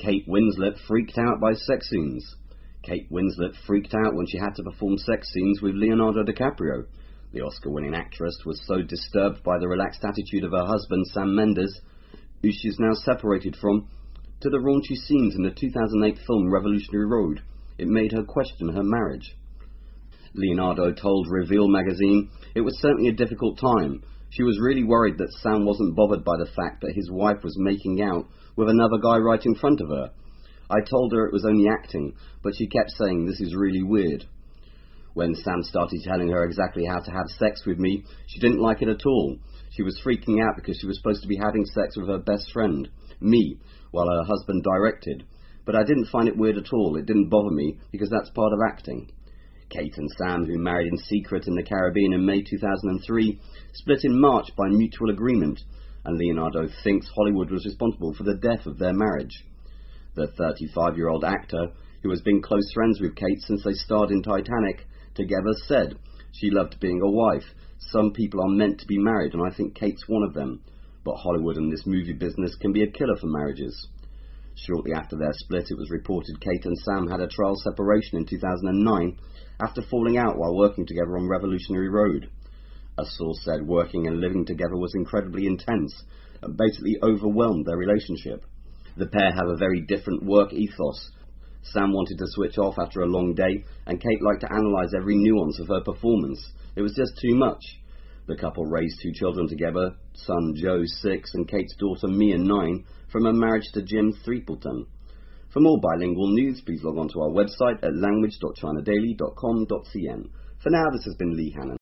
Kate Winslet freaked out by sex scenes. Kate Winslet freaked out when she had to perform sex scenes with Leonardo DiCaprio. The Oscar-winning actress was so disturbed by the relaxed attitude of her husband, Sam Mendes, who she is now separated from, to the raunchy scenes in the 2008 film Revolutionary Road. It made her question her marriage. Leonardo told Reveal magazine, "It was certainly a difficult time. She was really worried that Sam wasn't bothered by the fact that his wife was making out with another guy right in front of her. I told her it was only acting, but she kept saying this is really weird. When Sam started telling her exactly how to have sex with me, she didn't like it at all. She was freaking out because she was supposed to be having sex with her best friend, me, while her husband directed. But I didn't find it weird at all. It didn't bother me because that's part of acting." Kate and Sam, who married in secret in the Caribbean in May 2003, split in March by mutual agreement, and Leonardo thinks Hollywood was responsible for the death of their marriage. The 35-year-old actor, who has been close friends with Kate since they starred in Titanic together, said, "She loved being a wife. Some people are meant to be married, and I think Kate's one of them. But Hollywood and this movie business can be a killer for marriages." Shortly after their split, it was reported Kate and Sam had a trial separation in 2009 after falling out while working together on Revolutionary Road. A source said working and living together was incredibly intense and basically overwhelmed their relationship. The pair have a very different work ethos. Sam wanted to switch off after a long day, and Kate liked to analyse every nuance of her performance. It was just too much. The couple raised 2 children together, son Joe, 6, and Kate's daughter Mia, 9, from a marriage to Jim Threepleton. For more bilingual news, please log on to our website at language.chinadaily.com.cn. For now, this has been Lee Hannon.